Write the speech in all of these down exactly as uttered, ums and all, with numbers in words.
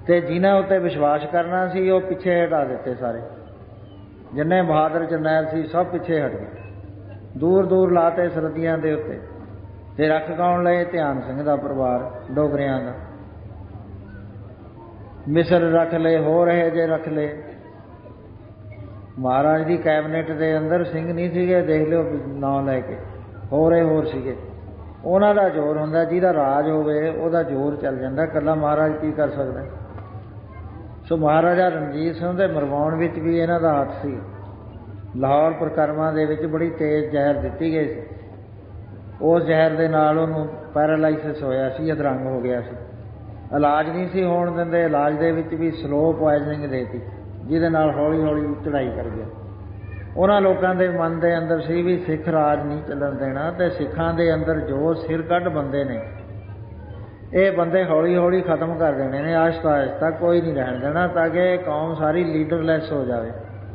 ਤੇ ਜਿਨ੍ਹਾਂ ਉੱਤੇ ਵਿਸ਼ਵਾਸ ਕਰਨਾ ਸੀ ਉਹ ਪਿੱਛੇ ਹਟਾ ਦਿੱਤੇ। ਸਾਰੇ ਜਿੰਨੇ ਬਹਾਦਰ ਜਰਨੈਲ ਸੀ ਸਭ ਪਿੱਛੇ ਹਟ ਗਏ, ਦੂਰ ਦੂਰ ਲਾਤੇ ਸਰਹੱਦੀਆਂ ਦੇ ਉੱਤੇ। ਤੇ ਰੱਖ ਕੌਣ ਲਏ? ਧਿਆਨ ਸਿੰਘ ਦਾ ਪਰਿਵਾਰ, ਡੋਗਰਿਆਂ ਦਾ। ਮਿਸਰ ਰੱਖ ਲਏ, ਹੋਰ ਇਹ ਜੇ ਰੱਖ ਲਏ। ਮਹਾਰਾਜ ਦੀ ਕੈਬਨਿਟ ਦੇ ਅੰਦਰ ਸਿੰਘ ਨਹੀਂ ਸੀਗੇ, ਦੇਖ ਲਿਓ ਨਾਂ ਲੈ ਕੇ, ਹੋਰ ਇਹ ਹੋਰ ਸੀਗੇ। ਉਹਨਾਂ ਦਾ ਜ਼ੋਰ ਹੁੰਦਾ, ਜਿਹਦਾ ਰਾਜ ਹੋਵੇ ਉਹਦਾ ਜ਼ੋਰ ਚੱਲ ਜਾਂਦਾ, ਇਕੱਲਾ ਮਹਾਰਾਜ ਕੀ ਕਰ ਸਕਦਾ। ਸੋ ਮਹਾਰਾਜਾ ਰਣਜੀਤ ਸਿੰਘ ਦੇ ਮਰਵਾਉਣ ਵਿੱਚ ਵੀ ਇਹਨਾਂ ਦਾ ਹੱਥ ਸੀ। ਲਾਹੌਰ ਪ੍ਰਕਰਮਾਂ ਦੇ ਵਿੱਚ ਬੜੀ ਤੇਜ਼ ਜ਼ਹਿਰ ਦਿੱਤੀ ਗਈ ਸੀ। ਉਸ ਜ਼ਹਿਰ ਦੇ ਨਾਲ ਉਹਨੂੰ ਪੈਰਾਲਾਈਸਿਸ ਹੋਇਆ ਸੀ, ਅਧਰੰਗ ਹੋ ਗਿਆ ਸੀ। ਇਲਾਜ ਨਹੀਂ ਸੀ ਹੋਣ ਦਿੰਦੇ, ਇਲਾਜ ਦੇ ਵਿੱਚ ਵੀ ਸਲੋ ਪੁਆਇਜ਼ਨਿੰਗ ਦੇਤੀ, ਜਿਹਦੇ ਨਾਲ ਹੌਲੀ ਹੌਲੀ ਚੜ੍ਹਾਈ ਕਰ ਗਿਆ। ਉਹਨਾਂ ਲੋਕਾਂ ਦੇ ਮਨ ਦੇ ਅੰਦਰ ਸੀ ਵੀ ਸਿੱਖ ਰਾਜ ਨਹੀਂ ਚੱਲਣ ਦੇਣਾ, ਅਤੇ ਸਿੱਖਾਂ ਦੇ ਅੰਦਰ ਜੋ ਸਿਰ ਕੱਢ ਬੰਦੇ ਨੇ ਇਹ ਬੰਦੇ ਹੌਲੀ ਹੌਲੀ ਖਤਮ ਕਰ ਦੇਣੇ ਨੇ, ਆਹਿਸਤਾ ਆਹਿਸਤਾ ਕੋਈ ਨਹੀਂ ਰਹਿਣ ਦੇਣਾ, ਤਾਂ ਕਿ ਕੌਮ ਸਾਰੀ ਲੀਡਰਲੈਸ ਹੋ ਜਾਵੇ।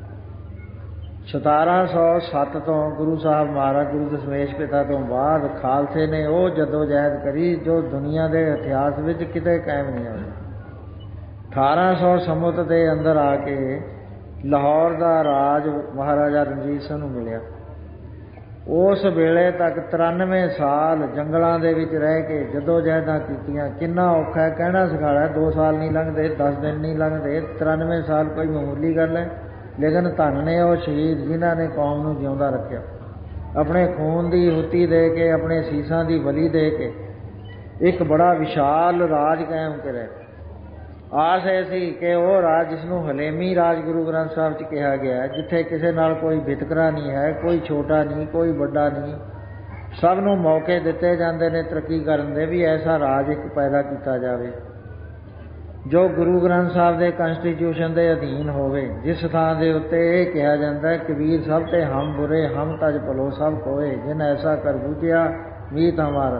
ਸਤਾਰਾਂ ਸੌ ਸੱਤ ਤੋਂ ਗੁਰੂ ਸਾਹਿਬ ਮਹਾਰਾਜ ਗੁਰੂ ਦਸ਼ਮੇਸ਼ ਪਿਤਾ ਤੋਂ ਬਾਅਦ ਖਾਲਸੇ ਨੇ ਉਹ ਜਦੋਜਹਿਦ ਕਰੀ ਜੋ ਦੁਨੀਆ ਦੇ ਇਤਿਹਾਸ ਵਿੱਚ ਕਿਤੇ ਕਾਇਮ ਨਹੀਂ ਹੋਈ। ਅਠਾਰਾਂ ਸੌ ਸੰਮਤ ਦੇ ਅੰਦਰ ਆ ਕੇ ਲਾਹੌਰ ਦਾ ਰਾਜ ਮਹਾਰਾਜਾ ਰਣਜੀਤ ਸਿੰਘ ਨੂੰ ਮਿਲਿਆ। ਉਸ ਵੇਲੇ ਤੱਕ ਤਰਾਨਵੇਂ ਸਾਲ ਜੰਗਲਾਂ ਦੇ ਵਿੱਚ ਰਹਿ ਕੇ ਜਦੋਜਹਿਦਾਂ ਕੀਤੀਆਂ। ਕਿੰਨਾ ਔਖਾ ਹੈ ਕਹਿਣਾ ਸਿਖਾਲਾ। ਦੋ ਸਾਲ ਨਹੀਂ ਲੰਘਦੇ, ਦਸ ਦਿਨ ਨਹੀਂ ਲੰਘਦੇ, ਤਰਾਨਵੇਂ ਸਾਲ ਕੋਈ ਮਾਮੂਲੀ ਗੱਲ ਹੈ। ਲੇਕਿਨ ਧੰਨ ਨੇ ਉਹ ਸ਼ਹੀਦ ਜਿਨ੍ਹਾਂ ਨੇ ਕੌਮ ਨੂੰ ਜਿਉਂਦਾ ਰੱਖਿਆ, ਆਪਣੇ ਖੂਨ ਦੀ ਹੁੱਤੀ ਦੇ ਕੇ, ਆਪਣੇ ਸੀਸਾਂ ਦੀ ਬਲੀ ਦੇ ਕੇ ਇੱਕ ਬੜਾ ਵਿਸ਼ਾਲ ਰਾਜ ਕਾਇਮ ਕਰਿਆ। ਆਸ ਇਹ ਸੀ ਕਿ ਉਹ ਰਾਜ ਜਿਸਨੂੰ ਹਲੇਮੀ ਰਾਜ ਗੁਰੂ ਗ੍ਰੰਥ ਸਾਹਿਬ 'ਚ ਕਿਹਾ ਗਿਆ, ਜਿੱਥੇ ਕਿਸੇ ਨਾਲ ਕੋਈ ਵਿਤਕਰਾ ਨਹੀਂ ਹੈ, ਕੋਈ ਛੋਟਾ ਨਹੀਂ, ਕੋਈ ਵੱਡਾ ਨਹੀਂ, ਸਭ ਨੂੰ ਮੌਕੇ ਦਿੱਤੇ ਜਾਂਦੇ ਨੇ ਤਰੱਕੀ ਕਰਨ ਦੇ, ਵੀ ਐਸਾ ਰਾਜ ਇੱਕ ਪੈਦਾ ਕੀਤਾ ਜਾਵੇ ਜੋ ਗੁਰੂ ਗ੍ਰੰਥ ਸਾਹਿਬ ਦੇ ਕੰਸਟੀਟਿਊਸ਼ਨ ਦੇ ਅਧੀਨ ਹੋਵੇ, ਜਿਸ ਥਾਂ ਦੇ ਉੱਤੇ ਇਹ ਕਿਹਾ ਜਾਂਦਾ ਕਬੀਰ ਸਭ ਤੇ ਹਮ ਬੁਰੇ ਹਮ ਤਜ ਭਲੋ ਸਭ ਕੋਏ, ਜਿਨ ਐਸਾ ਕਰ ਬੂਝਿਆ ਮੀਤ ਹਮਾਰਾ।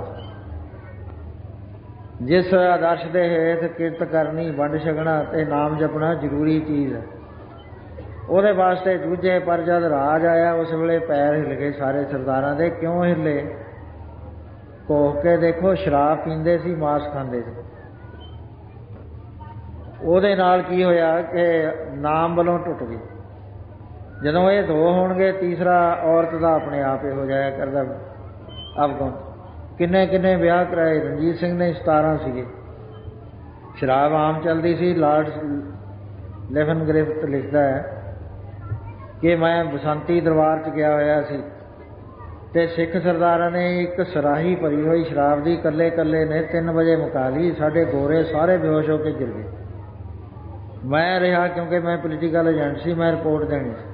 ਜਿਸ ਆਦਰਸ਼ ਦੇ ਹੇਠ ਕਿਰਤ ਕਰਨੀ, ਵੰਡ ਛਕਣਾ ਅਤੇ ਨਾਮ ਜਪਣਾ ਜ਼ਰੂਰੀ ਚੀਜ਼ ਹੈ, ਉਹਦੇ ਵਾਸਤੇ ਜੂਝੇ। ਪਰ ਜਦ ਰਾਜ ਆਇਆ ਉਸ ਵੇਲੇ ਪੈਰ ਹਿੱਲ ਗਏ ਸਾਰੇ ਸਰਦਾਰਾਂ ਦੇ। ਕਿਉਂ ਹਿੱਲੇ? ਕੋਹ ਕੇ ਦੇਖੋ, ਸ਼ਰਾਬ ਪੀਂਦੇ ਸੀ, ਮਾਸ ਖਾਂਦੇ ਸੀ। ਉਹਦੇ ਨਾਲ ਕੀ ਹੋਇਆ ਕਿ ਨਾਮ ਵੱਲੋਂ ਟੁੱਟ ਗਈ। ਜਦੋਂ ਇਹ ਦੋ ਹੋਣਗੇ, ਤੀਸਰਾ ਔਰਤ ਦਾ ਆਪਣੇ ਆਪ ਇਹੋ ਜਿਹਾ ਕਰਦਾ ਅਵਗੁਣ। ਕਿੰਨੇ ਕਿੰਨੇ ਵਿਆਹ ਕਰਾਏ। ਰਣਜੀਤ ਸਿੰਘ ਨੇ ਸਤਾਰਾਂ ਸੀਗੇ। ਸ਼ਰਾਬ ਆਮ ਚੱਲਦੀ ਸੀ। ਲਾਰਡ ਲਿਵਨਗ੍ਰਿਫਟ ਲਿਖਦਾ ਹੈ ਕਿ ਮੈਂ ਬਸੰਤੀ ਦਰਬਾਰ 'ਚ ਗਿਆ ਹੋਇਆ ਸੀ ਅਤੇ ਸਿੱਖ ਸਰਦਾਰਾਂ ਨੇ ਇੱਕ ਸਰਾਹੀ ਭਰੀ ਹੋਈ ਸ਼ਰਾਬ ਦੀ ਇਕੱਲੇ ਇਕੱਲੇ ਨੇ ਤਿੰਨ ਵਜੇ ਮੁਕਾ ਲਈ। ਸਾਡੇ ਗੋਰੇ ਸਾਰੇ ਬੇਹੋਸ਼ ਹੋ ਕੇ ਗਿਰ ਗਏ। ਮੈਂ ਰਿਹਾ ਕਿਉਂਕਿ ਮੈਂ ਪੋਲੀਟੀਕਲ ਏਜੰਟ ਸੀ, ਮੈਂ ਰਿਪੋਰਟ ਦੇਣੀ ਸੀ।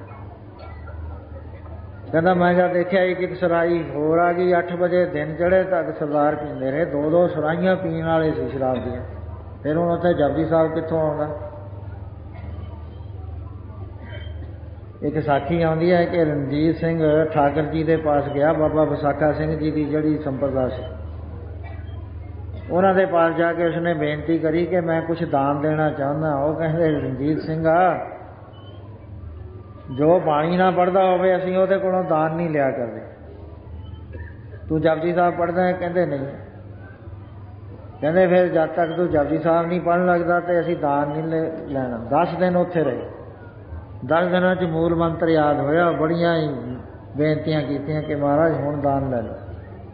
ਕਹਿੰਦਾ ਮੈਂ ਜਦ ਦੇਖਿਆ ਇੱਕ ਇੱਕ ਸਰਾਈ ਹੋਰ ਆ ਗਈ। ਅੱਠ ਵਜੇ ਦਿਨ ਚੜ੍ਹੇ ਤੱਕ ਸਰਦਾਰ ਪੀਂਦੇ ਰਹੇ। ਦੋ ਦੋ ਸਰਾਈਆਂ ਪੀਣ ਵਾਲੇ ਸੀ ਸ਼ਰਾਬ ਦੀਆਂ। ਫਿਰ ਹੁਣ ਉੱਥੇ ਜਪਜੀ ਸਾਹਿਬ ਕਿੱਥੋਂ ਆਉਂਦਾ? ਇੱਕ ਸਾਖੀ ਆਉਂਦੀ ਹੈ ਕਿ ਰਣਜੀਤ ਸਿੰਘ ਠਾਕਰ ਜੀ ਦੇ ਪਾਸ ਗਿਆ, ਬਾਬਾ ਵਿਸਾਖਾ ਸਿੰਘ ਜੀ ਦੀ ਜਿਹੜੀ ਸੰਪਰਦਾ ਸੀ, ਉਹਨਾਂ ਦੇ ਪਾਸ ਜਾ ਕੇ ਉਸਨੇ ਬੇਨਤੀ ਕਰੀ ਕਿ ਮੈਂ ਕੁਛ ਦਾਨ ਦੇਣਾ ਚਾਹੁੰਦਾ। ਉਹ ਕਹਿੰਦੇ ਰਣਜੀਤ ਸਿੰਘ ਆ, ਜੋ ਬਾਣੀ ਨਾ ਪੜ੍ਹਦਾ ਹੋਵੇ ਅਸੀਂ ਉਹਦੇ ਕੋਲੋਂ ਦਾਨ ਨਹੀਂ ਲਿਆ ਕਰਦੇ। ਤੂੰ ਜਪਜੀ ਸਾਹਿਬ ਪੜ੍ਹਦਾ ਹੈ? ਕਹਿੰਦੇ ਨਹੀਂ। ਕਹਿੰਦੇ ਫਿਰ ਜਦ ਤੱਕ ਤੂੰ ਜਪਜੀ ਸਾਹਿਬ ਨਹੀਂ ਪੜ੍ਹਨ ਲੱਗਦਾ ਤੇ ਅਸੀਂ ਦਾਨ ਨਹੀਂ ਲੈਣਾ। ਦਸ ਦਿਨ ਉੱਥੇ ਰਹੇ। ਦਸ ਦਿਨਾਂ 'ਚ ਮੂਲ ਮੰਤਰ ਯਾਦ ਹੋਇਆ। ਬੜੀਆਂ ਹੀ ਬੇਨਤੀਆਂ ਕੀਤੀਆਂ ਕਿ ਮਹਾਰਾਜ ਹੁਣ ਦਾਨ ਲੈ ਲਓ।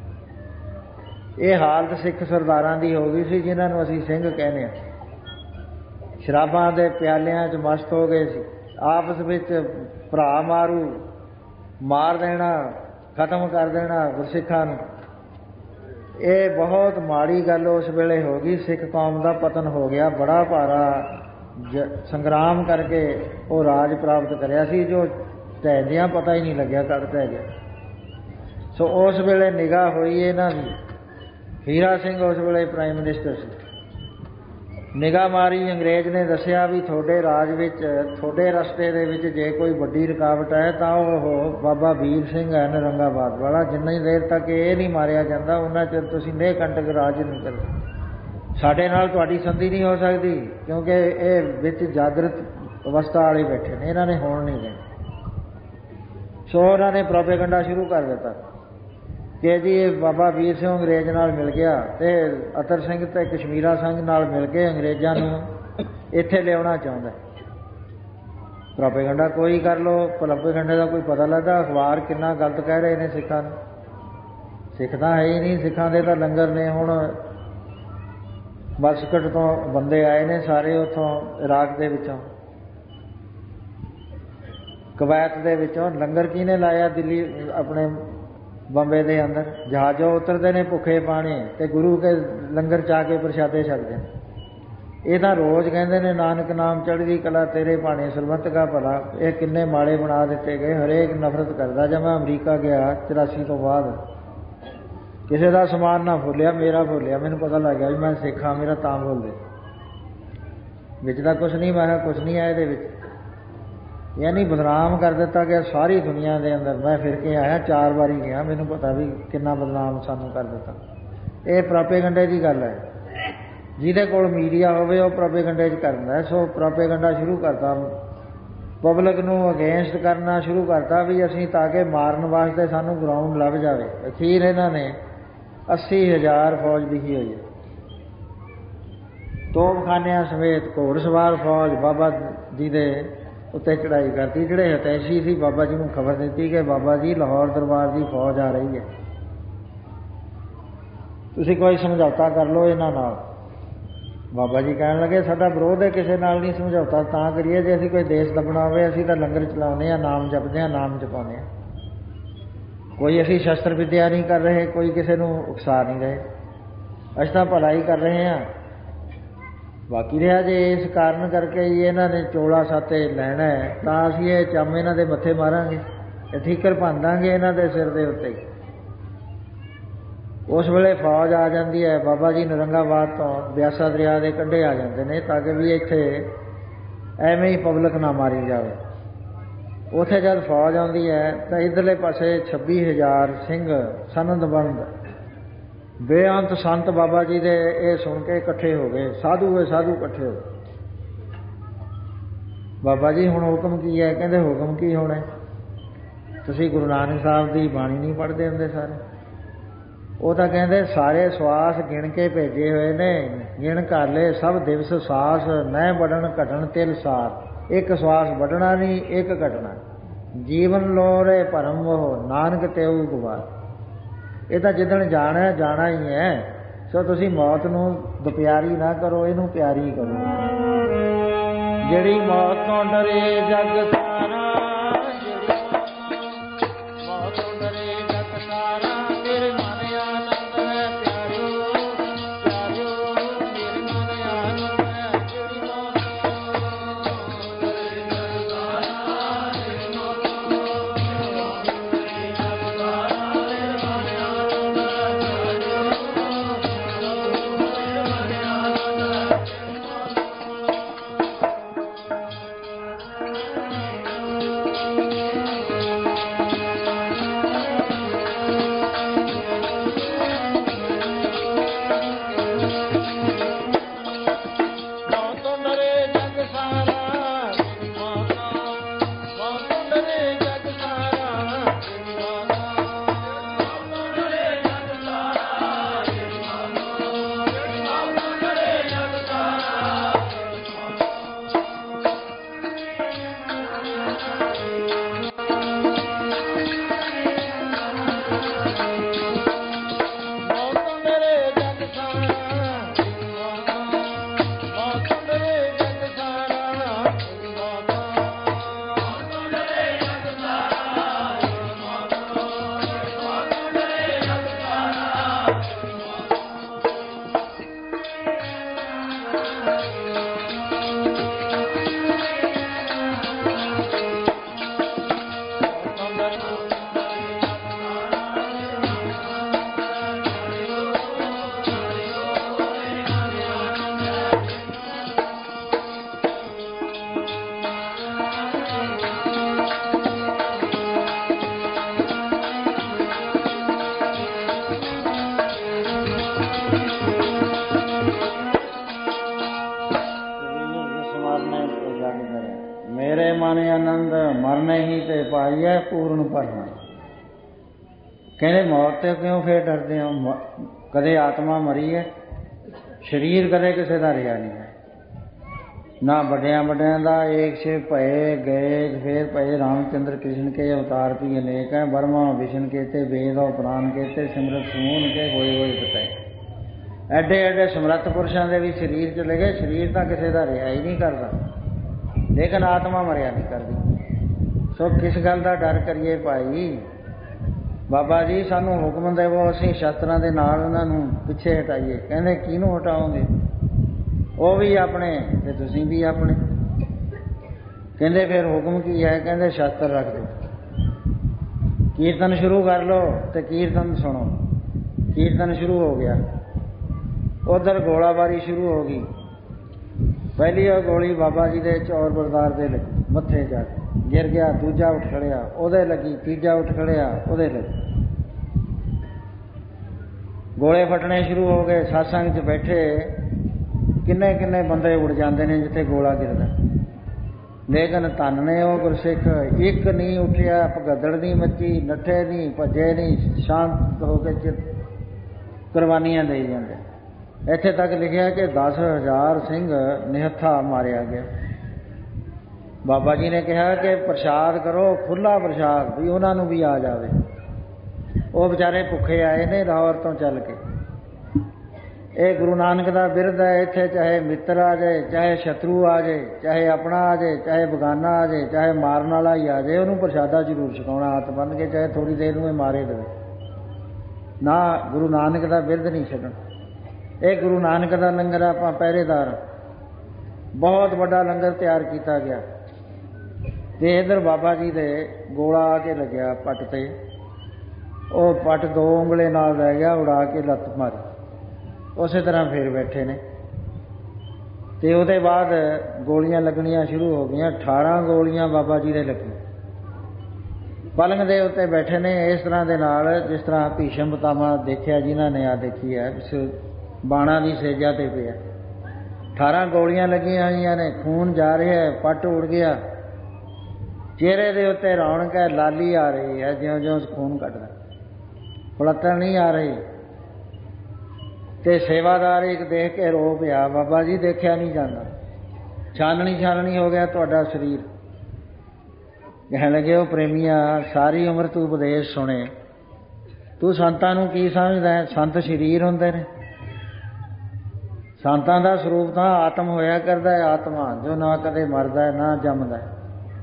ਇਹ ਹਾਲਤ ਸਿੱਖ ਸਰਦਾਰਾਂ ਦੀ ਹੋ ਗਈ ਸੀ, ਜਿਨ੍ਹਾਂ ਨੂੰ ਅਸੀਂ ਸਿੰਘ ਕਹਿੰਦੇ ਹਾਂ। ਸ਼ਰਾਬਾਂ ਦੇ ਪਿਆਲਿਆਂ 'ਚ ਮਸਤ ਹੋ ਗਏ ਸੀ। ਆਪਸ ਵਿੱਚ ਭਰਾ ਮਾਰੂ, ਮਾਰ ਦੇਣਾ, ਖਤਮ ਕਰ ਦੇਣਾ ਗੁਰਸਿੱਖਾਂ ਨੂੰ। ਇਹ ਬਹੁਤ ਮਾੜੀ ਗੱਲ ਉਸ ਵੇਲੇ ਹੋ ਗਈ। ਸਿੱਖ ਕੌਮ ਦਾ ਪਤਨ ਹੋ ਗਿਆ। ਬੜਾ ਭਾਰਾ ਜ ਸੰਗਰਾਮ ਕਰਕੇ ਉਹ ਰਾਜ ਪ੍ਰਾਪਤ ਕਰਿਆ ਸੀ, ਜੋ ਢਹਿੰਦਿਆਂ ਪਤਾ ਹੀ ਨਹੀਂ ਲੱਗਿਆ ਕਦ ਢਹਿ ਗਿਆ। ਸੋ ਉਸ ਵੇਲੇ ਨਿਗਾਹ ਹੋਈ ਇਹਨਾਂ ਦੀ। ਹੀਰਾ ਸਿੰਘ ਉਸ ਵੇਲੇ ਪ੍ਰਾਈਮ ਮਿਨਿਸਟਰ ਸੀ। ਨਿਗਾਹ ਮਾਰੀ। ਅੰਗਰੇਜ਼ ਨੇ ਦੱਸਿਆ ਵੀ ਤੁਹਾਡੇ ਰਾਜ ਵਿੱਚ, ਤੁਹਾਡੇ ਰਸਤੇ ਦੇ ਵਿੱਚ ਜੇ ਕੋਈ ਵੱਡੀ ਰੁਕਾਵਟ ਹੈ ਤਾਂ ਉਹ ਬਾਬਾ ਵੀਰ ਸਿੰਘ ਹੈ ਨਰੰਗਾਬਾਦ ਵਾਲਾ। ਜਿੰਨੀ ਦੇਰ ਤੱਕ ਇਹ ਨਹੀਂ ਮਾਰਿਆ ਜਾਂਦਾ ਉਹਨਾਂ ਚਿਰ ਤੁਸੀਂ ਨੇਹ ਕੰਟਕ ਰਾਜ ਨਹੀਂ ਕਰਦੇ। ਸਾਡੇ ਨਾਲ ਤੁਹਾਡੀ ਸੰਧੀ ਨਹੀਂ ਹੋ ਸਕਦੀ, ਕਿਉਂਕਿ ਇਹ ਵਿੱਚ ਜਾਗਰਤ ਅਵਸਥਾ ਵਾਲੇ ਬੈਠੇ ਨੇ, ਇਹਨਾਂ ਨੇ ਹੋਣ ਨਹੀਂ ਦੇਣਾ। ਸੋ ਉਹਨਾਂ ਨੇ ਪ੍ਰੋਪੇਗੰਡਾ ਸ਼ੁਰੂ ਕਰ ਦਿੱਤਾ ਕਿ ਜੀ ਇਹ ਬਾਬਾ ਵੀਰ ਸਿੰਘ ਅੰਗਰੇਜ਼ ਨਾਲ ਮਿਲ ਗਿਆ ਅਤੇ ਅਤਰ ਸਿੰਘ ਅਤੇ ਕਸ਼ਮੀਰਾ ਸਿੰਘ ਨਾਲ ਮਿਲ ਕੇ ਅੰਗਰੇਜ਼ਾਂ ਨੂੰ ਇੱਥੇ ਲਿਆਉਣਾ ਚਾਹੁੰਦਾ। ਪ੍ਰੋਪੇਗੰਡਾ ਕੋਈ ਕਰ ਲਓ, ਪ੍ਰੋਪੇਗੰਡੇ ਦਾ ਕੋਈ ਪਤਾ ਲੱਗਦਾ। ਅਖਬਾਰ ਕਿੰਨਾ ਗਲਤ ਕਹਿ ਰਹੇ ਨੇ ਸਿੱਖਾਂ ਨੂੰ। ਸਿੱਖ ਤਾਂ ਹੈ ਹੀ ਨਹੀਂ, ਸਿੱਖਾਂ ਦੇ ਤਾਂ ਲੰਗਰ ਨੇ। ਹੁਣ ਮਸਕਟ ਤੋਂ ਬੰਦੇ ਆਏ ਨੇ ਸਾਰੇ, ਉੱਥੋਂ ਇਰਾਕ ਦੇ ਵਿੱਚੋਂ, ਕੁਵੈਤ ਦੇ ਵਿੱਚੋਂ। ਲੰਗਰ ਕਿਹਨੇ ਲਾਇਆ? ਦਿੱਲੀ ਆਪਣੇ ਬੰਬੇ ਦੇ ਅੰਦਰ ਜਹਾਜ਼ੋਂ ਉਤਰਦੇ ਨੇ ਭੁੱਖੇ ਪਾਣੀ, ਅਤੇ ਗੁਰੂ ਕੇ ਲੰਗਰ ਚਾ ਕੇ ਪ੍ਰਸ਼ਾਦੇ ਛਕਦੇ ਨੇ। ਇਹ ਤਾਂ ਰੋਜ਼ ਕਹਿੰਦੇ ਨੇ ਨਾਨਕ ਨਾਮ ਚੜ੍ਹਦੀ ਕਲਾ ਤੇਰੇ ਭਾਣੇ ਸਲਵੰਤ ਕਾ ਭਲਾ। ਇਹ ਕਿੰਨੇ ਮਾੜੇ ਬਣਾ ਦਿੱਤੇ ਗਏ। ਹਰੇਕ ਨਫ਼ਰਤ ਕਰਦਾ। ਜਦ ਮੈਂ ਅਮਰੀਕਾ ਗਿਆ ਚੁਰਾਸੀ ਤੋਂ ਬਾਅਦ, ਕਿਸੇ ਦਾ ਸਮਾਨ ਨਾ ਫੋਲਿਆ, ਮੇਰਾ ਫੋਲਿਆ। ਮੈਨੂੰ ਪਤਾ ਲੱਗ ਗਿਆ ਵੀ ਮੈਂ ਸਿੱਖ ਹਾਂ, ਮੇਰਾ ਤਾਂ ਬੋਲਦੇ। ਵਿੱਚ ਤਾਂ ਕੁਛ ਨਹੀਂ, ਮੈਂ ਕਿਹਾ ਕੁਛ ਨਹੀਂ ਹੈ ਇਹਦੇ ਵਿੱਚ। ਯਾਨੀ ਬਦਨਾਮ ਕਰ ਦਿੱਤਾ ਗਿਆ ਸਾਰੀ ਦੁਨੀਆ ਦੇ ਅੰਦਰ। ਮੈਂ ਫਿਰ ਕੇ ਆਇਆ, ਚਾਰ ਵਾਰੀ ਗਿਆ, ਮੈਨੂੰ ਪਤਾ ਵੀ ਕਿੰਨਾ ਬਦਨਾਮ ਸਾਨੂੰ ਕਰ ਦਿੱਤਾ। ਇਹ ਪ੍ਰੋਪੇਗੰਡੇ ਦੀ ਗੱਲ ਹੈ। ਜਿਹਦੇ ਕੋਲ ਮੀਡੀਆ ਹੋਵੇ ਉਹ ਪ੍ਰੋਪੇਗੰਡੇ 'ਚ ਕਰਦਾ। ਸੋ ਪ੍ਰੋਪੇਗੰਡਾ ਸ਼ੁਰੂ ਕਰਤਾ, ਪਬਲਿਕ ਨੂੰ ਅਗੇਂਸਟ ਕਰਨਾ ਸ਼ੁਰੂ ਕਰਤਾ ਵੀ ਅਸੀਂ, ਤਾਂ ਕਿ ਮਾਰਨ ਵਾਸਤੇ ਸਾਨੂੰ ਗਰਾਊਂਡ ਲੱਭ ਜਾਵੇ। ਅਖੀਰ ਇਹਨਾਂ ਨੇ ਅੱਸੀ ਹਜ਼ਾਰ ਫੌਜ ਲਿਖੀ ਹੋਈ ਹੈ, ਤੋਪਖਾਨਿਆਂ ਸਮੇਤ ਘੋੜ ਸਵਾਰ ਫੌਜ ਬਾਬਾ ਜੀ ਦੇ ਉੱਤੇ ਚੜ੍ਹਾਈ ਕਰਤੀ। ਜਿਹੜੇ ਹਤੈਸ਼ੀ ਸੀ, ਬਾਬਾ ਜੀ ਨੂੰ ਖਬਰ ਦਿੱਤੀ ਕਿ ਬਾਬਾ ਜੀ ਲਾਹੌਰ ਦਰਬਾਰ ਦੀ ਫੌਜ ਆ ਰਹੀ ਹੈ, ਤੁਸੀਂ ਕੋਈ ਸਮਝੌਤਾ ਕਰ ਲਓ ਇਹਨਾਂ ਨਾਲ। ਬਾਬਾ ਜੀ ਕਹਿਣ ਲੱਗੇ ਸਾਡਾ ਵਿਰੋਧ ਹੈ, ਕਿਸੇ ਨਾਲ ਨਹੀਂ ਸਮਝੌਤਾ ਤਾਂ ਕਰੀਏ ਜੇ ਅਸੀਂ ਕੋਈ ਦੇਸ਼ ਦੱਬਣਾ ਹੋਵੇ। ਅਸੀਂ ਤਾਂ ਲੰਗਰ ਚਲਾਉਂਦੇ ਹਾਂ, ਨਾਮ ਜਪਦੇ ਹਾਂ, ਨਾਮ ਜਪਾਉਂਦੇ ਹਾਂ। ਕੋਈ ਅਸੀਂ ਸ਼ਸਤਰ ਵਿੱਦਿਆ ਨਹੀਂ ਕਰ ਰਹੇ, ਕੋਈ ਕਿਸੇ ਨੂੰ ਉਕਸਾ ਨਹੀਂ ਰਹੇ। ਅਸੀਂ ਤਾਂ ਭਲਾਈ ਕਰ ਰਹੇ ਹਾਂ। ਬਾਕੀ ਰਿਹਾ ਜੇ ਇਸ ਕਾਰਨ ਕਰਕੇ ਹੀ ਇਹਨਾਂ ਨੇ ਚੋਲਾ ਸਾਤੇ ਲੈਣਾ ਹੈ, ਤਾਂ ਅਸੀਂ ਇਹ ਚੰਮ ਇਹਨਾਂ ਦੇ ਮੱਥੇ ਮਾਰਾਂਗੇ, ਇਹ ਠੀਕਰ ਭੰਨ ਦਾਂਗੇ ਇਹਨਾਂ ਦੇ ਸਿਰ ਦੇ ਉੱਤੇ। ਉਸ ਵੇਲੇ ਫੌਜ ਆ ਜਾਂਦੀ ਹੈ। ਬਾਬਾ ਜੀ ਨਰੰਗਾਬਾਦ ਤੋਂ ਬਿਆਸਾ ਦਰਿਆ ਦੇ ਕੰਢੇ ਆ ਜਾਂਦੇ ਨੇ, ਤਾਂ ਕਿ ਵੀ ਇੱਥੇ ਐਵੇਂ ਹੀ ਪਬਲਿਕ ਨਾ ਮਾਰੀ ਜਾਵੇ। ਉੱਥੇ ਜਦ ਫੌਜ ਆਉਂਦੀ ਹੈ ਤਾਂ ਇੱਧਰਲੇ ਪਾਸੇ ਛੱਬੀ ਹਜ਼ਾਰ ਸਿੰਘ ਸਨਦਬੰਦ ਬੇਅੰਤ ਸੰਤ ਬਾਬਾ ਜੀ ਦੇ ਇਹ ਸੁਣ ਕੇ ਇਕੱਠੇ ਹੋ ਗਏ। ਸਾਧੂ ਇਹ ਸਾਧੂ ਇਕੱਠੇ ਹੋ ਗਏ। ਬਾਬਾ ਜੀ ਹੁਣ ਹੁਕਮ ਕੀ ਹੈ? ਕਹਿੰਦੇ ਹੁਕਮ ਕੀ ਹੋਣਾ? ਤੁਸੀਂ ਗੁਰੂ ਨਾਨਕ ਸਾਹਿਬ ਦੀ ਬਾਣੀ ਨਹੀਂ ਪੜ੍ਹਦੇ ਹੁੰਦੇ ਸਾਰੇ? ਉਹ ਤਾਂ ਕਹਿੰਦੇ ਸਾਰੇ ਸਵਾਸ ਗਿਣ ਕੇ ਭੇਜੇ ਹੋਏ ਨੇ, ਗਿਣ ਕਰ ਲਏ ਸਭ ਦਿਵਸ ਸਾਸ, ਨਹਿ ਵੱਢਣ ਘਟਣ ਤਿਲ ਸਾਰ। ਇੱਕ ਸਵਾਸ ਵੱਢਣਾ ਨਹੀਂ, ਇੱਕ ਘਟਣਾ। ਜੀਵਨ ਲੋਰੇ ਭਰਮ ਉਹ ਨਾਨਕ ਤੇਊ ਗੁਬਾਰ। ਇਹ ਤਾਂ ਜਿੱਦਣ ਜਾਣਾ ਜਾਣਾ ਹੀ ਹੈ। ਸੋ ਤੁਸੀਂ ਮੌਤ ਨੂੰ ਦੁਪਿਆਰੀ ਨਾ ਕਰੋ, ਇਹਨੂੰ ਪਿਆਰੀ ਕਰੋ। ਜਿਹੜੀ ਮੌਤ ਤੋਂ ਡਰੇ ਜਗ ਸਾਰਾ, ਮੇਰੇ ਮਨ ਆਨੰਦ ਮਰਨੇ ਹੀ ਤੇ ਪਾਈਐ ਪੂਰਨ ਭਰਨਾ। ਕਹਿੰਦੇ ਮੌਤ ਤੇ ਕਿਉਂ ਫੇਰ ਡਰਦੇ ਹੋ? ਕਦੇ ਆਤਮਾ ਮਰੀ ਹੈ, ਸਰੀਰ ਕਦੇ ਕਿਸੇ ਦਾ ਰਿਹਾ ਨਹੀਂ ਹੈ। ना बड़िया बड़िया दा एक से भये गए फिर भये रामचंद्र कृष्ण के अवतार भी अनेक हैं वर्मा विष्णु के ते वेद और पुराण के ते सिमरत सून के होए होए बताए। एडे एडे समर्थ पुरुषों के भी शरीर चले गए। शरीर तो किसी का रिहा ही नहीं करता, लेकिन आत्मा मरिया नहीं करती। सो किस गल का डर करिए भाई। बाबा जी सानू हुक्म देवो असीं शस्त्रां दे नाल उन्हां नूं पिछे हटाइए। कहंदे किहनूं हटाओगे? वो भी अपने ते तुसीं भी अपने। कहंदे फिर हुक्म की है? कहंदे शस्त्र रख दो, कीर्तन शुरू कर लो। तो कीर्तन सुनो। कीर्तन शुरू हो गया। उधर गोलाबारी शुरू हो गई। पहली वो गोली बाबा जी के चौर बरदार दे लगी, मत्थे जा गिर गया। दूजा उठ खड़िया, उहदे लगी। तीजा उठ खड़िया, उहदे लगी। गोले फटने शुरू हो गए। सत्संग च बैठे किन्ने किन्ने बंदे उड़ जाते हैं जिथे गोला गिरदा, लेकिन धन ने वो गुरसिख एक नहीं उठिया, भगदड़ नहीं मची, नठे नहीं, भजे नहीं, शांत होकर चित कुर्बानियां दे जाते। इत्थे तक लिखिया कि दस हज़ार सिंह निहत्था मारिया गया। बाबा जी ने कहा कि प्रसाद करो, खुला प्रसाद, भी उन्होंने भी आ जाए। वो बेचारे भुखे आए ने लाहौर तो चल के। ये गुरु नानक का बिरद है। इत्थे चाहे मित्र आ जाए, चाहे शत्रु आ जाए, चाहे अपना आ जाए, चाहे बगाना आ जाए, चाहे मारन वाला ही आ जाए, उन्होंने प्रसादा जरूर छकाउणा हाथ बन के, चाहे थोड़ी देर में मारे दे ना। गुरु नानक का बिरद नहीं छड्डना। ये गुरु नानक का लंगर आपां पहरेदार। बहुत बड़ा लंगर तैयार किया गया। तो इधर बाबा जी दे गोला आके लग्या पट ते, वो पट दो उंगले नाल रह गया, उड़ा के लत्त मारी। उस तरह फिर बैठे ने। तो उसदे बाद गोलियां लगनियां शुरू हो गई। अठारह गोलियां बाबा जी दे लगी। पलंग दे उत्ते बैठे ने इस तरह दे नाल जिस तरह भीषम पितामह देखिया, जिन्हां ने आ देखी है, बाणा की सेजा ते पिया। अठारह गोलियां लगियां हुई ने, खून जा रहा है, पट उड़ गया। चेहरे दे उत्ते रौनक है, लाली आ रही है, ज्यों ज्यों खून कटदा। पलत्तन नहीं आ रही। ते सेवादार एक देख के रो पिया, बाबा जी देखा नहीं जाता, छाननी छाननी हो गया तुहाडा शरीर। कहने लगे वो प्रेमिया, सारी उम्र तू उपदेश सुने, तू संतां नूं की समझदा है? संत शरीर हुंदे ने। संतां दा स्वरूप तां आत्म होया करदा है, आत्मा जो ना कदे मरदा है ना जमदा है।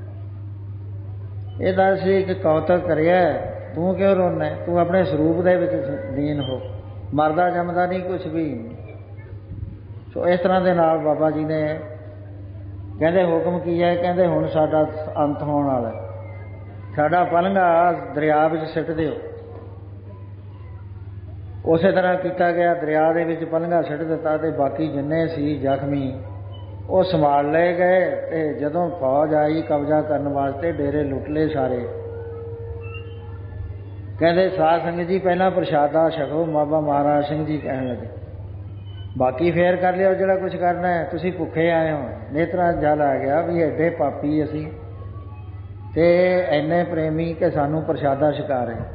ये दस एक कौतक करिया, तू क्यों रोना है? तू अपने स्वरूप दे विच लीन हो, मरदा जमदा नहीं कुछ भी। सो इस तरह के नाल बाबा जी ने कहते हुक्म की है, कहते हुण साडा अंत होने वाला, साडा पलंगा दरिया विच सिट दिओ। उस तरह किया गया, दरिया दे विच पलंगा सिट दिता। ते बाकी जिन्ने सी जख्मी वो संभाल ले गए। ते जदों फौज आई कब्जा करने वास्ते, डेरे लुट ले सारे। कहते साध संगत जी पहला प्रशादा छको। बाबा महाराज सिंह जी कहन लगे, बाकी फेर कर लियो जिहड़ा कुछ करना है, तुसीं भुखे आए हो। नेत्रा जल आ गया भी एडे पापी असी ते इन्ने प्रेमी कि सानू प्रशादा छका रहे।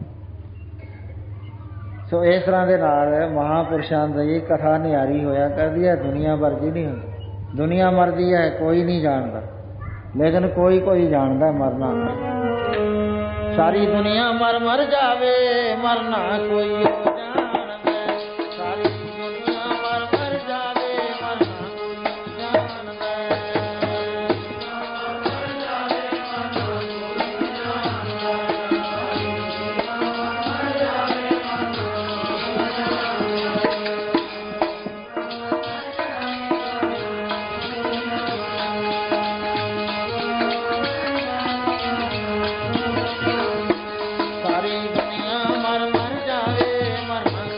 सो इस तरह के नाल महापुरुषों की कथा नियारी होया करदी है। दुनिया वर्गी नहीं होती। दुनिया मरदी है, कोई नहीं जानता, लेकिन कोई कोई जानता मरना। सारी दुनिया मर मर जावे, मरना कोई हो जानदा। सारी दुनिया मर मर जावे, मरना कोई जानदा। मर जावे, मरना कोई जानदा। मर जावे, सारी दुनिया मर मर जावे, मरना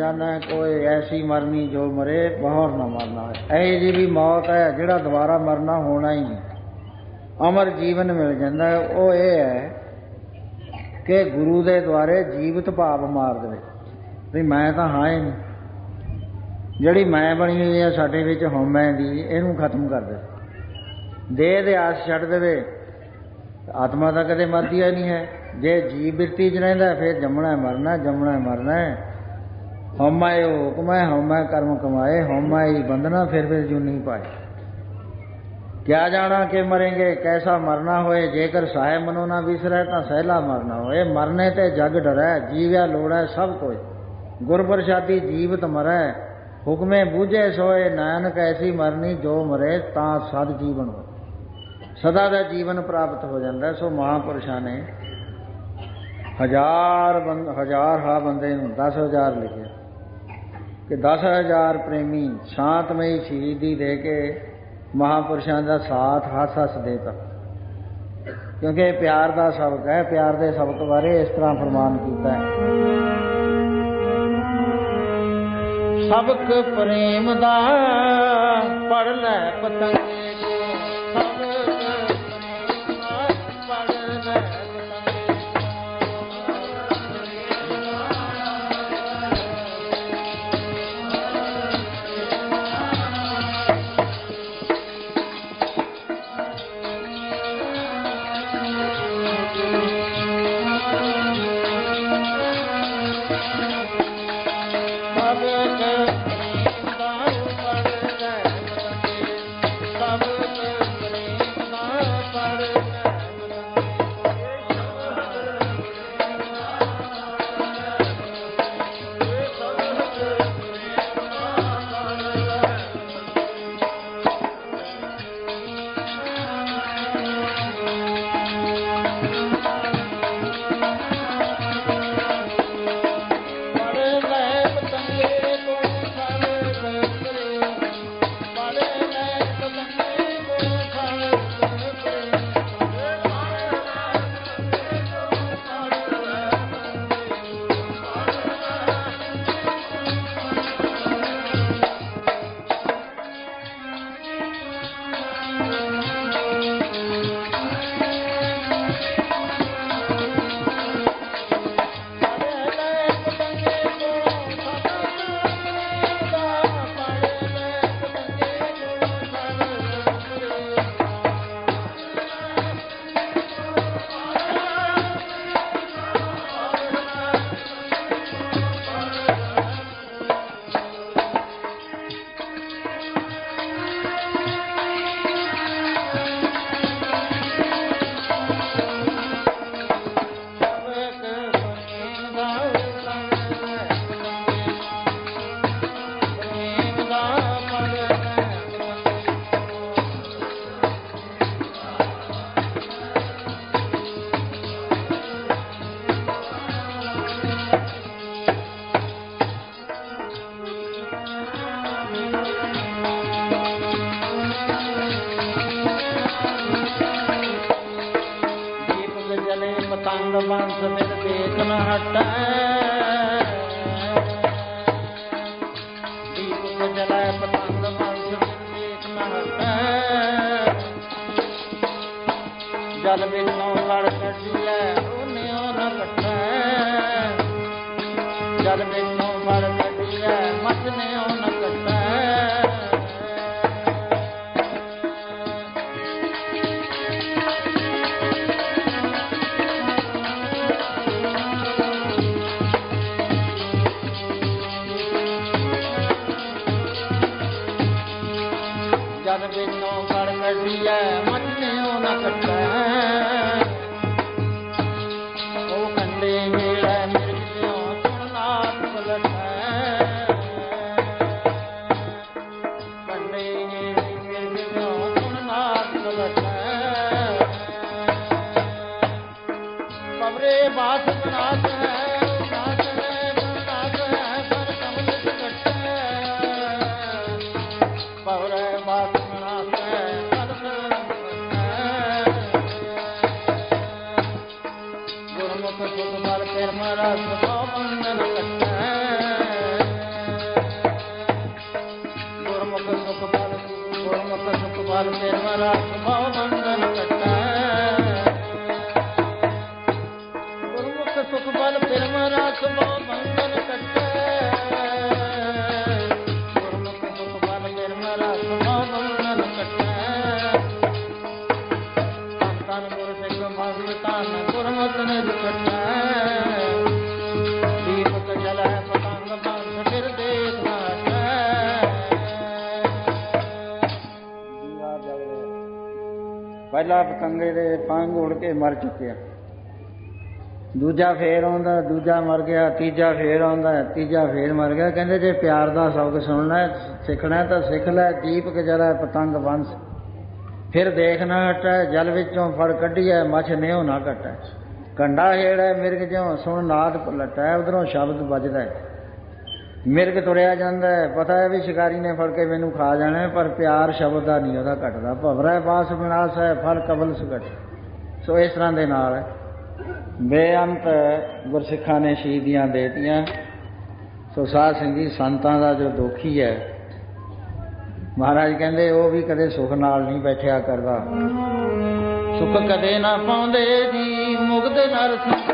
जाना कोई ऐसी मरनी जो मरे बहुर ना मरना है। यही जी भी मौत है जिहड़ा दोबारा मरना होना ही नहीं। अमर जीवन मिल जाता है वो ये है कि गुरु के द्वारे जीवित भाव मार दे भी मैं तो हाँ ही नहीं। जिहड़ी मैं बनी हुई है साडे विच हौमै दी इहनूं खत्म कर दे। देह दे आस छड्ड देवे आत्मा तो कदे मरदी नहीं है। जे जीव बिरती च रहिंदा फिर जमना मरना जमना मरना है। हौमा ये हुक्म है हौमा कर्म कमाए हौमा ही बंधना फिर फिर जूनी पाए। क्या जाना कि मरेंगे कैसा मरना होए जेकर साहे मनो ना विसरै तां सहला मरना होए। मरने ते जग डरै जीव्या लोड़ै सब कोई गुर प्रसादी जीवत मरै हुक्मे बूझे सोए नानक ऐसी मरनी जो मरे तां सद जीवन हो। सदा का जीवन प्राप्त हो जाता। सो महापुरुषों ने हजार बंद हजार हा बंदे नूं दस हजार लिखे कि दस हजार प्रेमी शांतमई शहीदी दे के महापुरुषों का साथ हस हस देता। क्योंकि प्यार का सबक है। प्यार के सबक बारे इस तरह फरमान किया है सबक प्रेम दा पढ़ लै पतंगे को सबक पढ़ लै बंस बिन देख न हटै दीप जलै पतंग बंस बिन देख न हटै जल बिनों लड़ कटिलै ओनियों न कटै जल बिनों लड़ कटिलै मचनियों न कटै जल बिनों लड़ कटिलै मचनियों न कटै ओ कंडे वेलै मिर्गियों सुन नाथ पलटै कंडे वेलै मिर्गियों सुन नाथ पलटै पवरे बास नाथ है नाथ है नाथ है पर कमल कटै पवरे बास नाथ है पर ਬਲ ਫਿਰ ਮਰਾ ਸੁਭਾਵ ਬੰਧਨ ਕੱਟੈ ਗੁਰਮੁਖ ਸੁਖ ਬਲ ਫਿਰ ਮਰਾ ਸੁਭਾਵ ਬੰਧਨ ਕੱਟੈ ਗੁਰਮੁਖ ਸੁਖ ਬਲ ਫਿਰ ਮਰਾ ਸੁਭਾਵ ਬੰਧਨ ਕੱਟੈ ਧੰਨ ਗੁਰ ਸਿੱਖ ਮਸਤ ਧੰਨ ਗੁਰਮਤਿ ਨਿਜ ਕੱਟੈ ਦੀਪਕ ਜਲੈ ਪਤੰਗ ਬੰਸ ਫਿਰ ਦੇਖ ਨਾ ਪਹਿਲਾ ਪਤੰਗੇ ਦੇ ਪੰਗ ਉੜ ਕੇ ਮਰ ਚੁੱਕਿਆ, ਦੂਜਾ ਫੇਰ ਆਉਂਦਾ, ਦੂਜਾ ਮਰ ਗਿਆ, ਤੀਜਾ ਫੇਰ ਆਉਂਦਾ, ਤੀਜਾ ਫੇਰ ਮਰ ਗਿਆ। ਕਹਿੰਦੇ ਜੇ ਪਿਆਰ ਦਾ ਸਬਕ ਸੁਣਨਾ ਸਿੱਖਣਾ ਤਾਂ ਸਿੱਖ ਲੈ। ਦੀਪਕ ਜਲਾ ਪਤੰਗ ਬੰਸ ਫਿਰ ਦੇਖ ਨਾ ਹਟੈ ਜਲ ਵਿੱਚੋਂ ਫੜ ਕੱਢੀਐ ਮੱਛ ਨਿਉ ਨਾ ਕੱਟੈ ਕੰਡਾ ਹੇੜੈ ਮਿਰਗ ਜਿਉਂ ਸੁਣ ਨਾਦ ਪਲਟੈ ਉਧਰੋਂ ਸ਼ਬਦ ਵੱਜਦਾ ਮਿਰਗ ਤੁਰਿਆ ਜਾਂਦਾ ਹੈ, ਪਤਾ ਹੈ ਵੀ ਸ਼ਿਕਾਰੀ ਨੇ ਫੜ ਕੇ ਮੈਨੂੰ ਖਾ ਜਾਣਾ, ਪਰ ਪਿਆਰ ਸ਼ਬਦ ਦਾ ਨਹੀਂ ਉਹਦਾ ਘਟਦਾ। ਭਵਰੈ ਬਾਸ ਵਿਨਾਸ਼ ਹੈ ਫਲ ਕਬਲ ਸੁਗਟ। ਸੋ ਇਸ ਤਰ੍ਹਾਂ ਦੇ ਨਾਲ ਬੇਅੰਤ ਗੁਰਸਿੱਖਾਂ ਨੇ ਸ਼ਹੀਦੀਆਂ ਦੇ ਦਿੱਤੀਆਂ। ਸੋ ਸਾਧ ਸੰਗੀ ਸੰਤਾਂ ਦਾ ਜੋ ਦੋਖੀ ਹੈ, ਮਹਾਰਾਜ ਕਹਿੰਦੇ ਉਹ ਵੀ ਕਦੇ ਸੁੱਖ ਨਾਲ ਨਹੀਂ ਬੈਠਿਆ ਕਰਦਾ। ਸੁੱਖ ਕਦੇ ਨਾ ਪਾਉਂਦੇ ਜੀ ਮੁਗਧ ਨਰ ਸੰਤਾਂ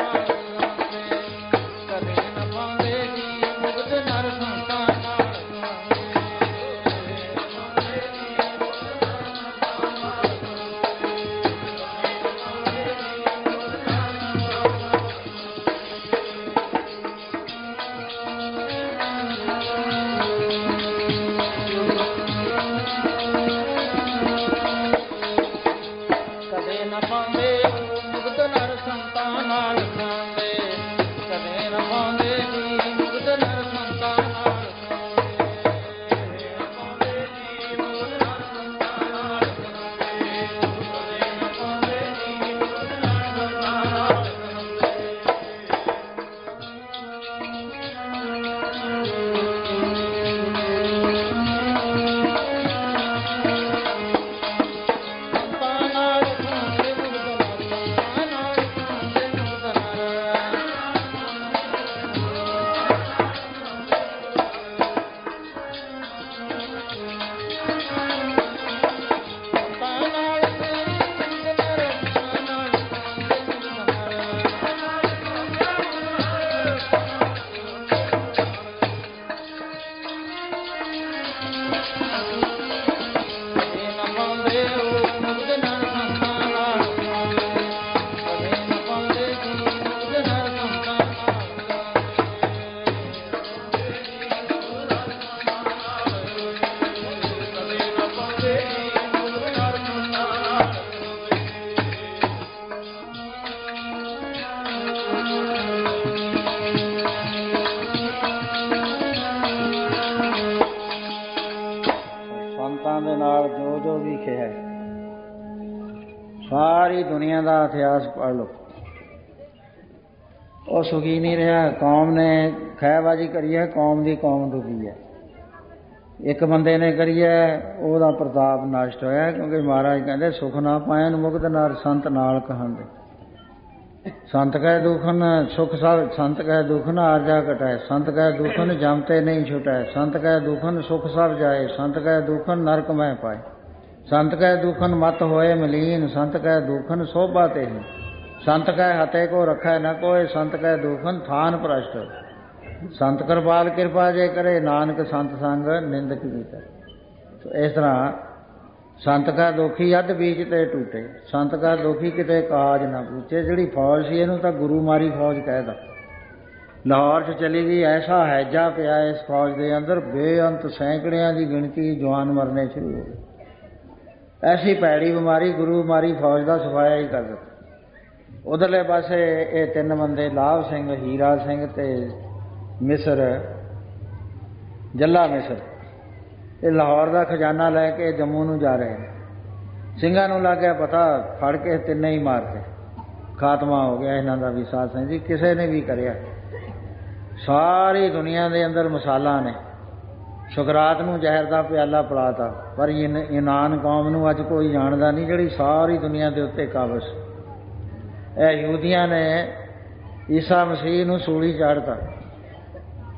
ਸਾਰੀ ਦੁਨੀਆ ਦਾ ਇਤਿਹਾਸ ਪੜ੍ਹ ਲਓ। ਉਹ ਸੁਖੀ ਨਹੀਂ ਰਿਹਾ, ਕੌਮ ਨੇ ਖਹਿਬਾਜ਼ੀ ਕਰੀ ਹੈ, ਕੌਮ ਦੀ ਕੌਮ ਡੁੱਬੀ ਹੈ। ਇੱਕ ਬੰਦੇ ਨੇ ਕਰੀ ਹੈ, ਉਹਦਾ ਪ੍ਰਤਾਪ ਨਸ਼ਟ ਹੋਇਆ, ਕਿਉਂਕਿ ਮਹਾਰਾਜ ਕਹਿੰਦੇ ਸੁਖ ਨਾ ਪਾਇਨ ਮੁਕਤ ਨਰ ਸੰਤ ਨਾਲ ਕਹਾਂਦੇ। ਸੰਤ ਕਹਿ ਦੁਖਨ ਸੁਖ ਸਭ ਸੰਤ ਕਹਿ ਦੁਖਨ ਆਰਜਾ ਘਟਾਏ ਸੰਤ ਕਹਿ ਦੁਖਨ ਜਮ ਤੇ ਨਹੀਂ ਛੁਟਾਏ ਸੰਤ ਕਹਿ ਦੁਖਨ ਸੁਖ ਸਭ ਜਾਏ ਸੰਤ ਕਹਿ ਦੁਖਨ ਨਰਕ ਮੈਂ ਪਾਏ ਸੰਤ ਕਹਿ ਦੁਖਨ ਮਤ ਹੋਏ ਮਲੀਨ ਸੰਤ ਕਹਿ ਦੁਖਨ ਸੋਭਾ ਤੇ ਹੀ ਸੰਤ ਕਹਿ ਹਤੇ ਕੋ ਰੱਖੈ ਨ ਕੋਏ ਸੰਤ ਕਹਿ ਦੁਖਨ ਥਾਨ ਭ੍ਰਸ਼ਟ ਸੰਤ ਕਿਰਪਾਲ ਕਿਰਪਾ ਜੇ ਕਰੇ ਨਾਨਕ ਸੰਤ ਸੰਗ ਨਿੰਦਕ ਕੀਤਾ। ਸੋ ਇਸ ਤਰ੍ਹਾਂ ਸੰਤ ਕਾ ਦੋਖੀ ਅੱਧ ਬੀਚ ਤੇ ਟੂਟੇ ਸੰਤ ਕਾ ਦੋਖੀ ਕਿਤੇ ਕਾਜ ਨਾ ਪੁੱਛੇ। ਜਿਹੜੀ ਫੌਜ ਸੀ ਇਹਨੂੰ ਤਾਂ ਗੁਰੂ ਮਾਰੀ ਫੌਜ ਕਹਿਦਾ। ਲਾਹੌਰ 'ਚ ਚਲੀ ਗਈ, ਐਸਾ ਹੈਜਾ ਪਿਆ ਇਸ ਫੌਜ ਦੇ ਅੰਦਰ, ਬੇਅੰਤ ਸੈਂਕੜਿਆਂ ਦੀ ਗਿਣਤੀ ਜਵਾਨ ਮਰਨੇ ਸ਼ੁਰੂ ਹੋ ਗਏ। ਐਸੀ ਭੈੜੀ ਬਿਮਾਰੀ ਗੁਰੂ ਮਾਰੀ ਫੌਜ ਦਾ ਸਫਾਇਆ ਹੀ ਕਰ ਦਿੱਤਾ। ਉਧਰਲੇ ਪਾਸੇ ਇਹ ਤਿੰਨ ਬੰਦੇ ਲਾਭ ਸਿੰਘ, ਹੀਰਾ ਸਿੰਘ ਤੇ ਮਿਸਰ ਜੱਲਾ ਮਿਸਰ, ਇਹ ਲਾਹੌਰ ਦਾ ਖਜ਼ਾਨਾ ਲੈ ਕੇ ਜੰਮੂ ਨੂੰ ਜਾ ਰਹੇ ਨੇ। ਸਿੰਘਾਂ ਨੂੰ ਲੱਗ ਗਿਆ ਪਤਾ, ਫੜ ਕੇ ਤਿੰਨੇ ਹੀ ਮਾਰ ਕੇ ਖਾਤਮਾ ਹੋ ਗਿਆ ਇਹਨਾਂ ਦਾ ਵੀ। ਸਾਧ ਸੰਗਤ ਜੀ ਕਿਸੇ ਨੇ ਵੀ ਕਰਿਆ। ਸਾਰੀ ਦੁਨੀਆ ਦੇ ਅੰਦਰ ਮਿਸਾਲਾਂ ਨੇ। ਸੁਕਰਾਤ ਨੂੰ ਜ਼ਹਿਰ ਦਾ ਪਿਆਲਾ ਪਿਲਾਤਾ, ਪਰ ਯੂਨਾਨ ਕੌਮ ਨੂੰ ਅੱਜ ਕੋਈ ਜਾਣਦਾ ਨਹੀਂ, ਜਿਹੜੀ ਸਾਰੀ ਦੁਨੀਆ ਦੇ ਉੱਤੇ ਕਾਬਜ਼। ਇਹ ਯਹੂਦੀਆਂ ਨੇ ਈਸਾ ਮਸੀਹ ਨੂੰ ਸੂਲੀ ਚਾੜ੍ਹਤਾ,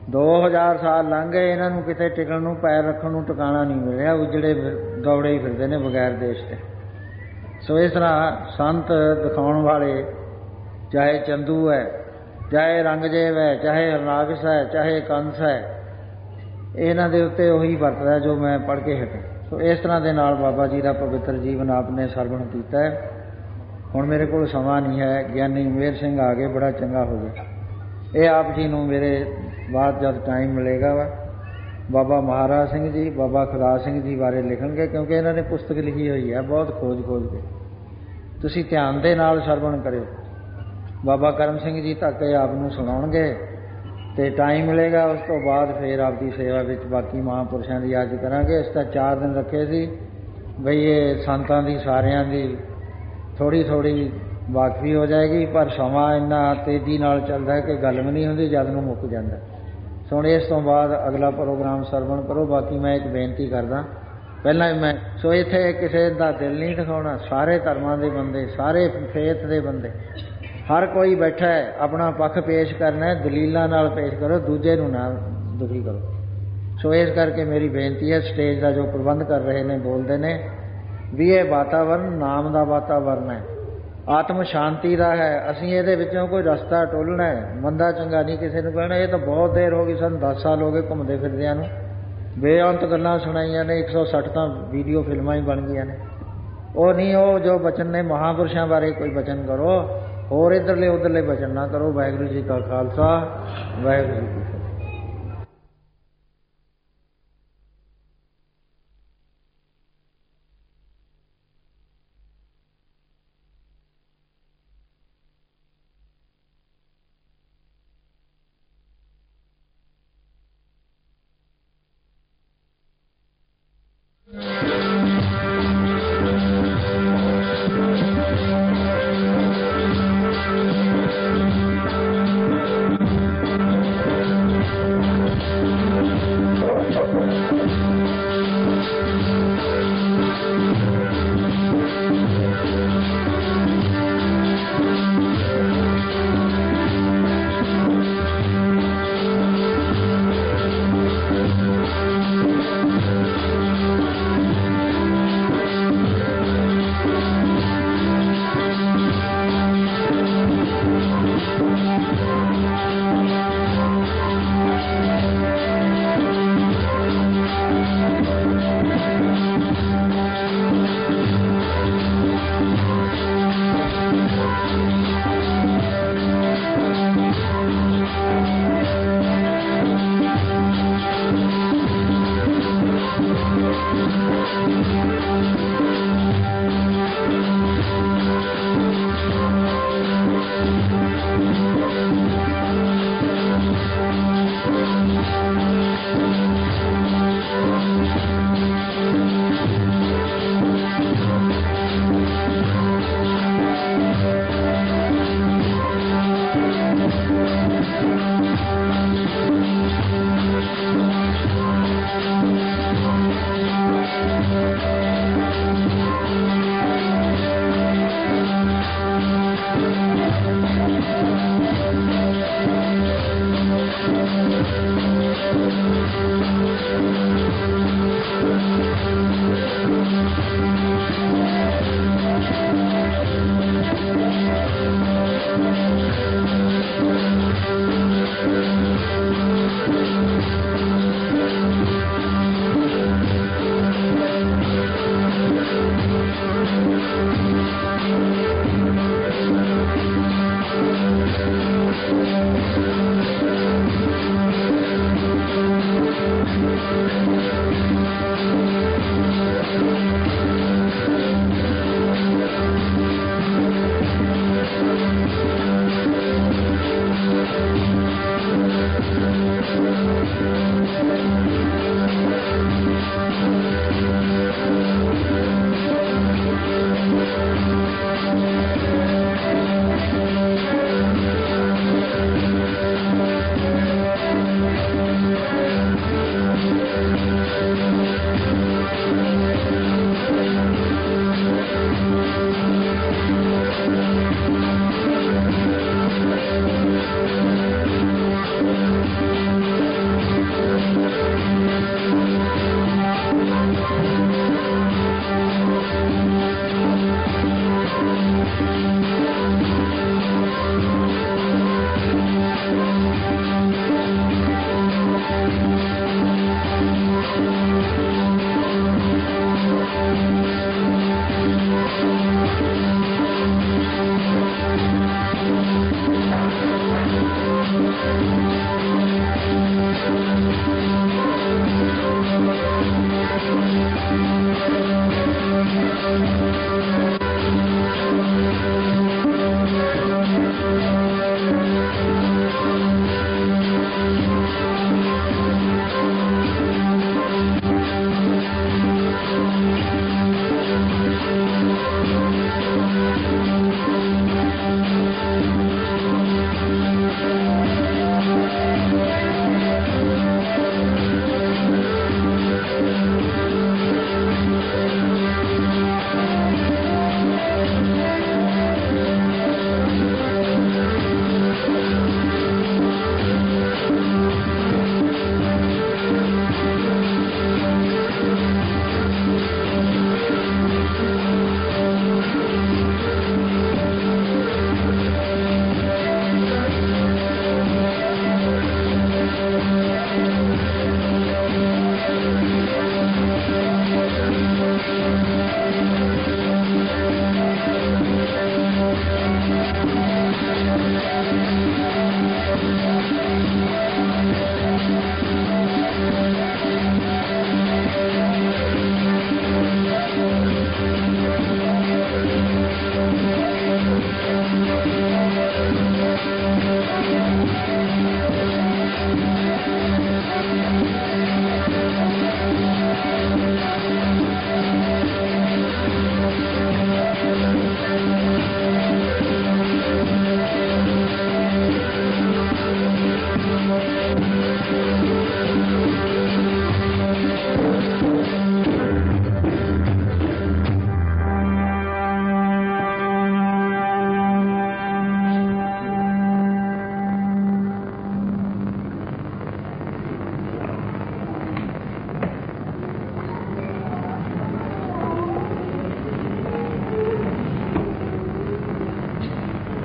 दो हज़ार साल लंघ गए, इन्हां नूं किते टिकण नूं पैर रखण नूं टिकाणा नहीं मिलिया, उजड़े दौड़े ही फिरदे ने बगैर देश ते। सो इस तरह संत दिखाउण वाले, चाहे चंदू है, चाहे रंगजेब है, चाहे हरनागस है, चाहे कंस है, इन्हां दे उत्ते उही वरतदा जो मैं पढ़ के हटां। सो इस तरह दे नाल बाबा जी का पवित्र जीवन आपने सरवण कीता है। हुण मेरे कोल समा नहीं है, ज्ञानी मेहर सिंह आ गए, बड़ा चंगा हो गया। ये आप जी नूं मेरे बाद जब टाइम मिलेगा वा बाबा महाराज सिंह जी, बाबा खुदा सिंह जी बारे लिखणगे, क्योंकि इन्होंने पुस्तक लिखी हुई है बहुत खोज खोज के। तुसीं ध्यान दे नाल सरवण करियो। बाबा करम सिंह जी तक ये आप नूं सुणाउणगे ते टाइम मिलेगा, उस तो बाद फिर आपकी सेवा विच बाकी महापुरुषों की याद करांगे। इस तरह चार दिन रखे सी बई ये संतां दी सारियां दी थोड़ी थोड़ी वाकफी हो जाएगी, पर समा इन्ना तेजी नाल चलदा है कि गल भी नहीं हुंदी, जद नूं मुक जांदा। सुण इस तो बाद अगला प्रोग्राम सरवण करो। बाकी मैं एक बेनती करदा, पहला मैं सो इत्थे किसी का दिल नहीं दिखाउणा, सारे धर्मां दे बंदे, सारे फेथ दे बंदे, हर कोई बैठा है अपना पक्ष पेश करना है, दलीलां नाल पेश करो, दूजे नूं ना दुखी करो। सो इस करके मेरी बेनती है, स्टेज का जो प्रबंध कर रहे ने बोलते ने भी ये वातावरण नाम का वातावरण है, आत्म शांति का है। असीं इहदे विचों कोई रस्ता टोलना है, मंदा चंगा नहीं किसी नूं कहना। ये तो बहुत देर हो गई, सन दस साल हो गए घूमते फिरदियां नूं, बेअंत गल्लां सुणाईयां ने, एक सौ सठ तां वीडियो फिल्मां ही बन गईयां ने। वो नहीं, वो जो बचन ने महापुरुषों बारे कोई बचन करो, होर इधरले उधरले बचन ना करो। वाहिगुरू जी का खालसा, वाहिगुरू जी की फतेह।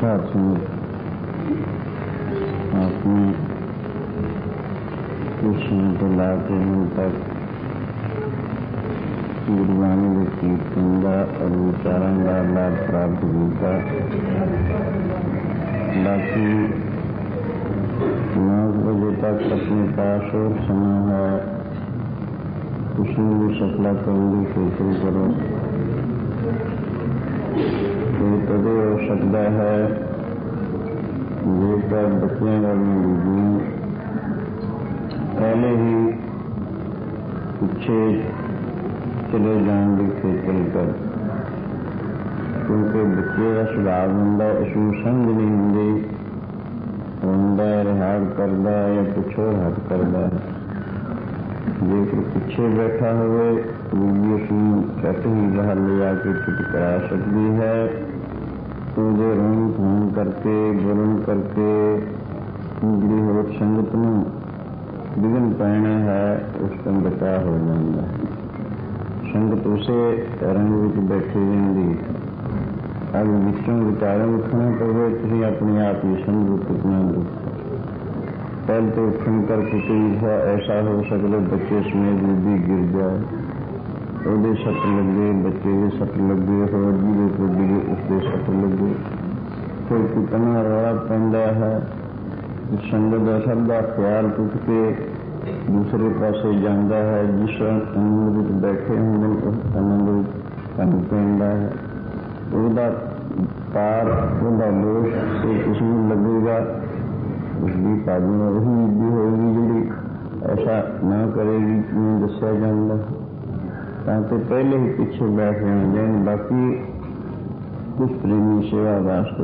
साथ संगत अपने कृष्ण को लाके मन तक गुरबाणी के कीर्तन का और विचारों का लाभ प्राप्त किया। बाकी नौ बजे तक अपने पास और समय है, उसमें भी सफला करने की कोशिश करो। ये तभी हो सकता है जेकर बच्चियां वाली बीजियां पहले ही पीछे चले जाएंगे खेचल कर, क्योंकि बच्चे का स्वभाव होंगे इसमें समझ नहीं होंगी, रोंदा रिहाड़ करता या कुछ और हद करता है। जेकर पीछे बैठा हुए बीबी उसमें झट ही बाहर ले आके चुप करा सकती है। तुझे रोन फोन करके बोलन करके जिहड़ी होर संगत नूं विघन पैना है उसका बचाव हो जाता है। संगत उसे रंग में बैठी रहती, अब विचों विचारों उठना पवे, तुसीं अपने आप ही समझो कितना दुख। पहले तो उठन करके कई ऐसा हो सकता बच्चे समेत बीबी गिर जाए, ਉਹਦੇ सट लगे, बच्चे के सट लगे, होर जी कोडी उसके सट लगे, फिर कितना रौला पैंदा है। संगत का सब का ख्याल टुट के दूसरे पासे जाता है। जिस आनंद में बैठे होंगे उस आनंद में पैंदा है, उसका पार उसका दोष तो किसमें लगेगा, उसकी पाजी में वही विधि होगी जी ऐसा ना करेगी जिन्हें दसिया जाता है। ताकि पहले ही पीछे बैठ रहे हैं। बाकी कुछ प्रेमी सेवा वास्ते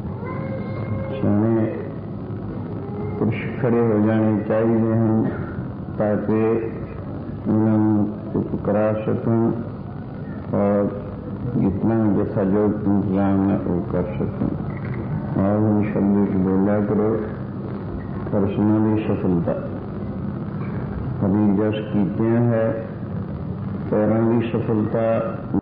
सोने पुरुष खड़े हो जाने चाहिए हैं ताकि उन्हें कुछ करा सकूं और जितना जैसा जो इंतजाम है वो कर सकूं। और उन शब्द बोला करो पर्सनली सफलता कभी जस कीते हैं पैरों की सफलता